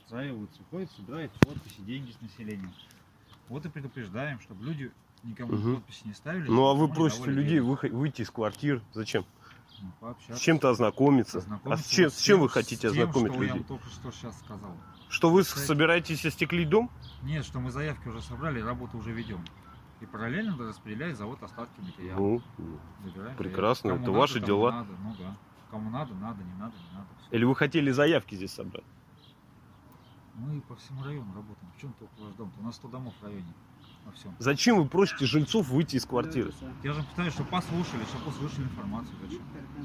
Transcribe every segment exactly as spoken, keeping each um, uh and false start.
отстраиваются, ходят, собирают подписи, деньги с населения. Вот и предупреждаем, чтобы люди никому угу. подписи не ставили. Ну а вы просите людей вы, выйти из квартир. Зачем? Ну, пообщаться. С чем-то ознакомиться. А с чем, с чем вы хотите тем, ознакомить что людей? Я вам только что сейчас сказал. Что вы Кстати, собираетесь остеклить дом? Нет, что мы заявки уже собрали, работу уже ведем. И параллельно распределяет завод остатки материала. Ну, прекрасно, это надо, ваши дела. Надо, ну да. Кому надо, надо, не надо, не надо. Все. Или вы хотели заявки здесь собрать? Мы по всему району работаем. В чем только ваш дом? У нас сто домов в районе. Во всем. Зачем вы просите жильцов выйти из квартиры? Я же пытаюсь, чтобы послушали, чтобы услышали информацию. Зачем?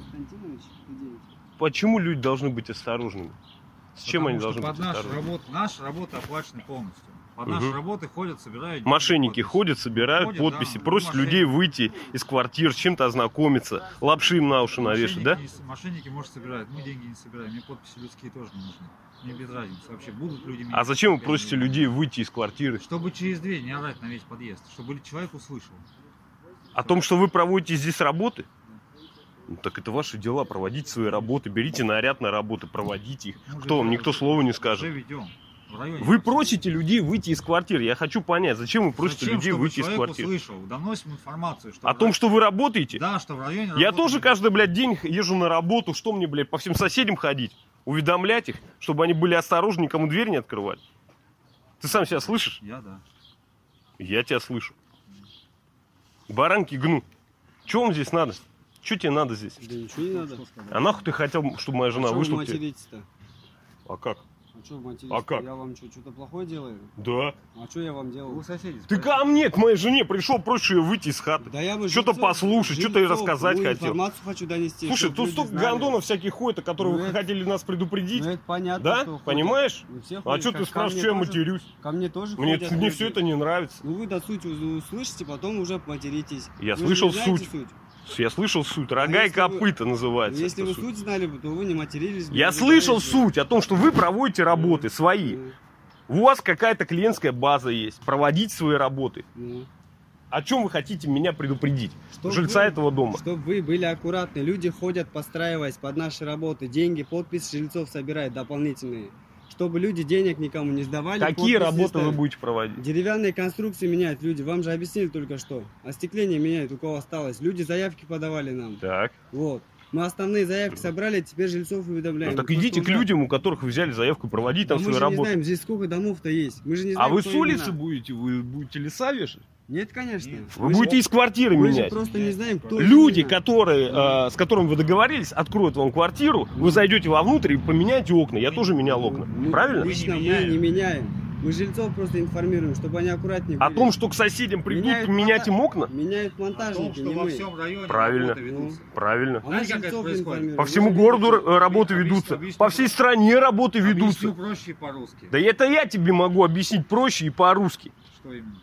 Почему люди должны быть осторожными? С чем Потому они что должны под быть нашу осторожными? Работу, наша работа оплачена полностью. Под угу. наши работы ходят, собирают... Мошенники ходят, собирают ходят, подписи, да, просят мошенники. людей выйти из квартир, с чем-то ознакомиться, лапши им на уши навешать, да? Не, мошенники, может, собирают, мы деньги не собираем, мне подписи людские тоже не нужны. Мне без разницы вообще, будут люди... А зачем вы просите людей выйти из квартиры? Чтобы через дверь не орать на весь подъезд, чтобы человек услышал. О том, что вы проводите здесь работы? Ну, так это ваши дела, проводите свои работы, берите наряд на работы, проводите их. Мы Кто вам, никто слова не скажет. Ведем. Вы просите людей выйти из квартиры. Я хочу понять, зачем вы просите зачем, людей выйти из квартиры? Услышал, доносим информацию. Что О в... том, что вы работаете? Да, что в районе Я работаем. тоже каждый, блядь, день езжу на работу. Что мне, блядь, по всем соседям ходить? Уведомлять их, чтобы они были осторожны, никому дверь не открывать. Ты сам себя слышишь? Я, да. Я тебя слышу. Баранки гну. Что вам здесь надо? Что тебе надо здесь? Да ничего не надо. А нахуй ты хотел, чтобы моя жена а вышла? Что вы материтесь-то? А как? А что вы материтесь? А как? Я вам что, что-то плохое делаю? Да. А что я вам делал? Вы соседи. Ты ко мне, к моей жене пришел, проще ее выйти из хаты. Да я бы что-то послушать, что-то ей рассказать ну, хотел. Информацию хочу донести. Слушай, тут столько гондонов всяких ходит, о которых ну, вы это... хотели нас предупредить. Ну, это понятно, да? Что понимаешь? А что ты спрашиваешь, что я матерюсь? Ко мне тоже Мне, ходят, мне все это не нравится. Ну вы до сути услышите, потом уже материтесь. Я вы слышал суть. суть. Я слышал суть. Рога а и копыта вы... называется. Если вы суть знали бы, то вы не матерились бы. Я слышал суть о том, что вы проводите работы свои. Mm. У вас какая-то клиентская база есть. Проводить свои работы. Mm. О чем вы хотите меня предупредить? Чтоб жильца вы, этого дома. Чтобы вы были аккуратны. Люди ходят, подстраиваясь под наши работы. Деньги, подписи жильцов собирают дополнительные. Чтобы люди денег никому не сдавали. Какие работы вы будете проводить? Деревянные конструкции меняют люди. Вам же объяснили только что. Остекление меняют, у кого осталось. Люди заявки подавали нам. Так. Вот. Мы основные заявки собрали, теперь жильцов уведомляем. Ну, так идите к людям, у которых вы взяли заявку, проводить там а свои мы же работы. не знаем, здесь сколько домов-то есть. Мы же не знаем, а вы с улицы именно. будете? Вы будете леса вешать? Нет, конечно. Нет. Вы, вы будете из квартиры мы менять. Мы просто не знаем, кто. Люди, которые, э, с которыми вы договорились, откроют вам квартиру, вы зайдете вовнутрь и поменяете окна. Я тоже менял окна. Мы, Правильно? Лично мы не меняем. Мы жильцов просто информируем, чтобы они аккуратнее были. О том, что к соседям придут меняют менять им окна? Меняют монтажники, том, не во мы. всем районе правильно, правильно. А мы жильцов информируем. По всему городу работы ведутся, объясню, по всей стране работы ведутся. Проще и по-русски. Да это я тебе могу объяснить проще и по-русски. Что именно?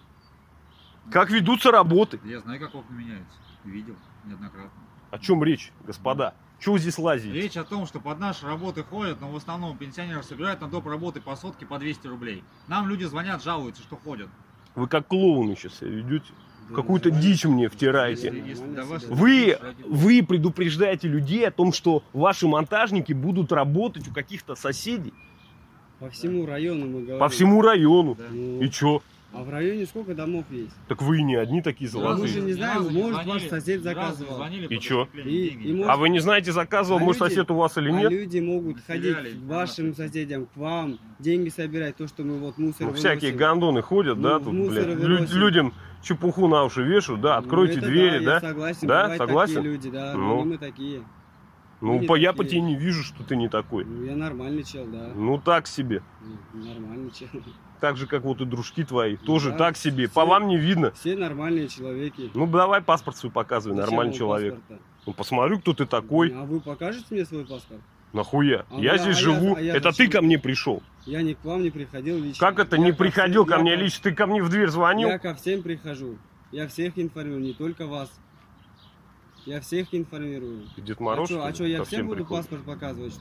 Как ведутся работы. Я знаю, как окна меняются. Видел неоднократно. О чем речь, господа? Чего вы здесь лазите? Речь о том, что под наши работы ходят, но в основном пенсионеров собирают на доп. Работы по сотке по двести рублей. Нам люди звонят, жалуются, что ходят. Вы как клоуны сейчас себя ведете. Да, какую-то дичь мне втираете. Если, если вы, вы предупреждаете людей о том, что ваши монтажники будут работать у каких-то соседей. По всему району мы говорим. По всему району. Да. Ну, и чё? А в районе сколько домов есть? Так вы и не одни такие золотые. Мы же не знаем, может звонили, ваш сосед заказывал. И чё? И, и может... А вы не знаете, заказывал, а может, люди, сосед у вас или а нет? люди могут ходить к вашим соседям, к вам, деньги собирать, то, что мы вот мусор ну, выносим. всякие гондоны ходят, ну, да, тут, блядь, лю людям чепуху на уши вешают, да, откройте ну, двери, да, да? Я согласен, да, согласен? такие люди, да, ну. но мы такие. Ну, мы по, я такие. по тебе не вижу, что ты не такой. Ну, я нормальный чел, да. Ну, так себе. Нормальный чел. Так же, как вот и дружки твои, ну, тоже да, так себе. все, по вам не видно. Все нормальные человеки. Ну, давай паспорт свой показывай, Зачем нормальный человек. Ну, посмотрю, кто ты такой. А вы покажете мне свой паспорт? Нахуя? А я я, здесь а живу, я, а я это зачем? ты ко мне пришел. Я не к вам не приходил лично. Как это я не приходил всем, ко мне я, лично? Ты ко мне в дверь звонил? Я ко всем прихожу. Я всех информирую, не только вас. Я всех информирую. Ты Дед Мороз, а что, а что, я ко всем всем буду приходишь? паспорт показывать, что ли?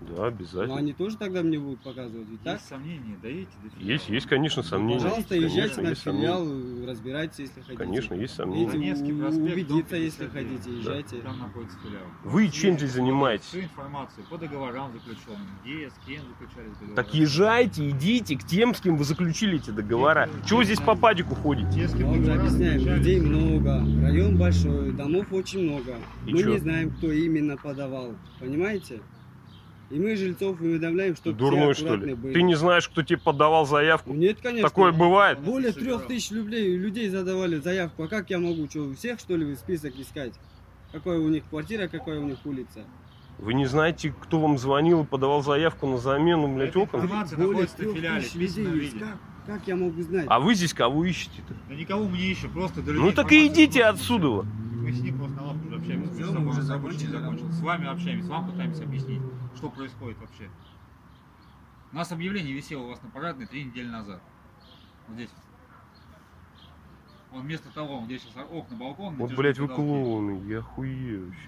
Да, Но обязательно. они тоже тогда мне будут показывать, ведь так? Есть сомнения, даете до филиала. Есть, есть, конечно, сомнения. Пожалуйста, Конечно, езжайте на есть сомнения. филиал, разбирайтесь, если хотите. Конечно, есть Видите, сомнения. Донецкий проспект, убедиться, дом если пятьдесят девять. хотите, езжайте. Там находится филиал. Вы чем здесь занимаетесь? Всю информацию по договорам заключенным, где, с кем заключались договора. Так езжайте, идите к тем, с кем вы заключили эти договора. Чего здесь по падику ходите? Те, с Мы кем вам же договора объясняем, заключались. людей много, район большой, домов очень много. И мы чё? не знаем, кто именно подавал, понимаете? И мы жильцов уведомляем, Ты чтобы дурной, все что ли? аккуратные были. Ты не знаешь, кто тебе подавал Ну, заявку? нет, конечно. Такое бывает? Более трех тысяч людей, людей задавали заявку. А как я могу, что, всех, что ли, в список искать? Какая у них квартира, какая у них улица? Вы не знаете, кто вам звонил и подавал заявку на замену, блядь, Эта окон? информация Более находится в трех филиале, тысяч в письменном людей есть. виде. Как, как я могу знать? А вы здесь кого ищете-то? Да никого мы не ищем, просто для людей Ну так и информация идите просто- отсюда. Мы с ним просто на лавку уже общаемся. Всё, между мы собой, уже у нас рабочий день закончили закончился. С вами общаемся, вам пытаемся объяснить, что происходит вообще. У нас объявление висело у вас на парадной три недели назад. Вот здесь. Он вместо того, где сейчас окна, балкон. Вот, натяжные блядь, вы потолки. клоуны, я хуею вообще.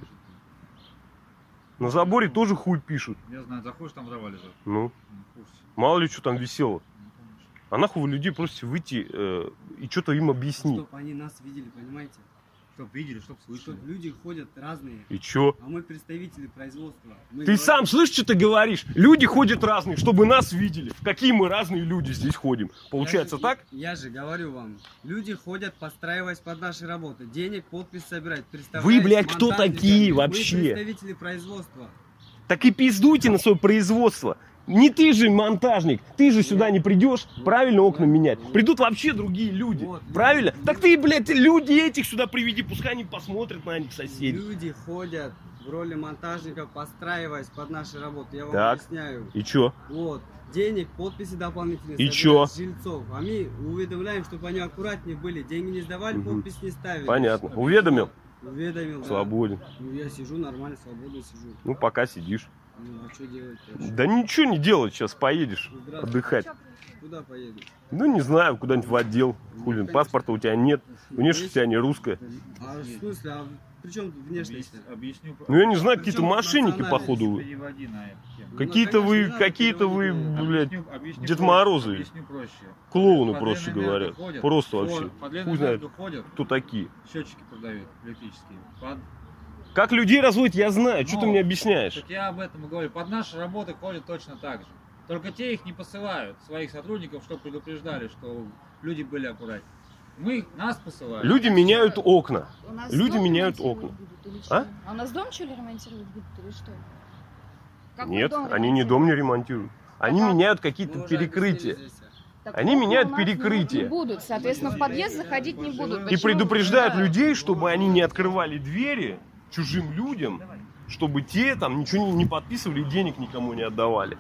На заборе тоже хуй пишут. Я знаю, заходишь, там дрова лежат. Ну, Ну, в курсе. мало ли что там висело. Ну, помнишь. А нахуй вы людей просите выйти э, и что-то им объяснить? Чтоб они нас видели, понимаете? Чтоб видели, чтоб слышали. Чтоб люди ходят разные. И чё? А мы представители производства. Мы Ты говорим- сам слышишь, что ты говоришь? Люди ходят разные, чтобы нас видели. В какие мы разные люди здесь ходим. Получается я же, так? Я же говорю вам, люди ходят, подстраиваясь под наши работы. Денег, подпись собирать. Вы, представляете, блядь, кто монтажники. такие Мы вообще? представители производства. Так и пиздуйте на свое производство. Не ты же монтажник, ты же сюда не придешь, правильно, окна менять. Придут вообще другие люди, Вот, правильно? люди. Так ты, блядь, люди этих сюда приведи, пускай они посмотрят на них соседей. Люди ходят в роли монтажников, подстраиваясь под наши работы. Я вам Так. объясняю. И чё? Вот. Денег, подписи дополнительные. И собирать чё? с жильцов. А мы уведомляем, чтобы они аккуратнее были. Деньги не сдавали, Мгм. подпись не ставили. Понятно. Уведомил? Уведомил, да. Свободен. Ну, я сижу нормально, свободно сижу. Ну, пока сидишь. Ну, а что делать вообще? Да ничего не делать, сейчас поедешь Здравствуйте. отдыхать. Куда поеду? Ну, не знаю, куда-нибудь в отдел. Хули, конечно. паспорта у тебя нет. Внешность у тебя не русская. А в смысле, а при чем тут внешность? Объяс- Объясню. Ну, я не знаю, Причем какие-то мошенники, национальность? походу, вы. Переводи на эту тему. Ну, Какие-то вы, конечно, не надо какие-то вы, переводить, блядь, Объясню- объясню Дед проще, Морозы. Объясню проще. клоуны, Под проще Ленэнерго говоря. ходят, Просто по- вообще. Под Хуй знает, Ленэнерго ходят, кто такие. счетчики продают электрические. Под... Как людей разводят, я знаю. Что ты Ну, мне объясняешь? Так я об этом и говорю. Под наши работы ходят точно так же. Только те их не посылают, своих сотрудников, чтобы предупреждали, что люди были аккуратнее. Мы их, нас посылают. Люди меняют окна. У нас Люди дом меняют ремонтировать окна. будут или А? что? А у нас дом что ли ремонтировать будут или что? Какой Нет, дом они не дом не ремонтируют? ремонтируют. Они как? меняют Мы какие-то уже перекрытия. объяснили здесь. Так Они окна меняют у нас перекрытие. Не будут, соответственно, в подъезд заходить не будут. И Почему? предупреждают Да. людей, чтобы они не открывали двери чужим людям, чтобы те там ничего не- не подписывали и денег никому не отдавали.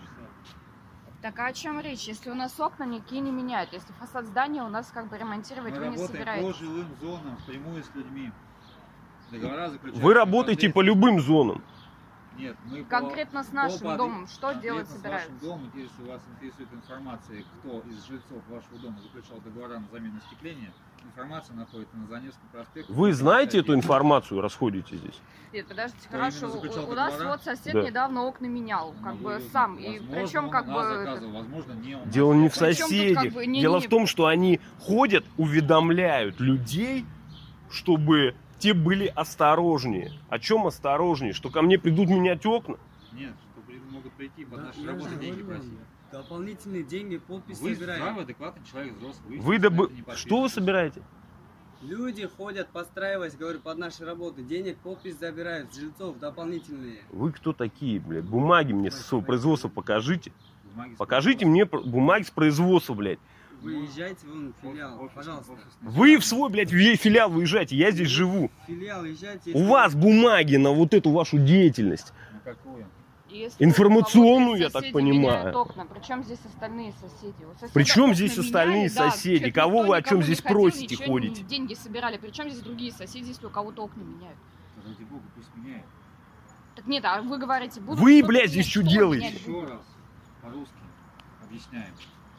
Так а о чем речь? Если у нас окна никакие не меняют, если фасад здания у нас как бы ремонтировать Мы вы не работаем по собираетесь. жилым зонам, впрямую с людьми. Договора заключаются. Вы работаете по любым зонам. Нет, мы по- Конкретно с нашим по под- домом что конкретно делать с собираются? вашим домом, если вас интересует информация, кто из жильцов вашего дома заключал договора на замену остекления, информация находится на Заневском проспекте. Вы знаете эту информацию? информацию, расходите здесь? Нет, подождите, Кто хорошо. именно заключал У, у нас договора? вот сосед Да. недавно окна менял, как бы сам. И причем как бы. это- заказывал, возможно, не он. Дело не в Причем тут соседях. как бы не- Дело не- в том, что они ходят, уведомляют людей, чтобы те были осторожнее. О чем осторожнее? Что ко мне придут менять окна? Нет, что при- могут прийти под Да, наши я работы же деньги говорю, просить. дополнительные деньги, подпись Вы собираем. здравый, адекватный человек, взрослый. Вы естественно, добы... это не Что вы подписываетесь. собираете? Люди ходят, подстраиваясь, говорю, под наши работы. Денег, подпись забирают, с жильцов дополнительные. Вы кто такие, блядь? Бумаги мне со своего производства покажите. Бумаги с Покажите мне пр- бумаги с производства, блядь. Вы езжайте вон в филиал, Офис- пожалуйста. офис- Вы в свой, блядь, ви- филиал выезжайте, я здесь живу. В филиал езжайте. У если- вас бумаги на вот эту вашу деятельность. Ну какую? Если Информационную, у кого-то я так соседи понимаю. меняют окна, причем здесь остальные соседи? У соседа Причем окна здесь остальные меняли, да, соседи? человек Кого никто вы о чем никому не здесь ходил, просите, ничего не- ходите? Деньги собирали. Причем здесь другие соседи, если у кого-то окна меняют? Ради бога, пусть меняет. Так нет, а вы говорите, будут Вы, что-то блядь, менять, здесь что что делаете? менять Еще будут? раз, по-русски, объясняем.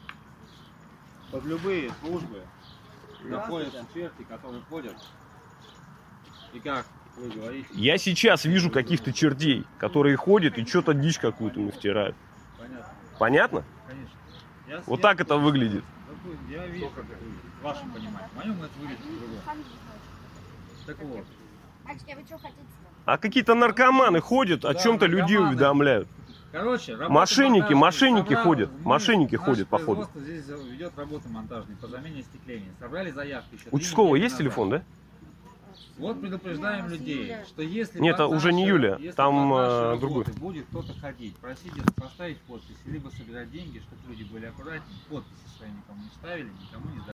Под любые службы находятся черти, которые ходят и как вы говорите. Я сейчас вижу каких-то чертей, которые ходят и что-то дичь какую-то мне втирают. Понятно. Понятно? Конечно. Я, Вот я- так это выглядит. Я вижу, как это выглядит. В вашем понимании. В моем это выглядит по-другому. Так вот. Мальчики, а вы что хотите? А какие-то наркоманы ходят, о Да, чем-то людей наркоманы. уведомляют. Короче, работа Мошенники, монтажная. мошенники Собрал- ходят, мы- мошенники наше ходят, походу. производство здесь ведет работы монтажные по замене остекления. Собрали заявки еще. У три Участкового недели есть назад. телефон, да? Вот предупреждаем людей, что если Нет, под это уже не наши- Юля, если там, под наши э, работы другой. будет кто-то ходить, просить поставить подписи, либо собирать деньги, чтобы люди были аккуратнее, подписи свои никому не ставили, никому не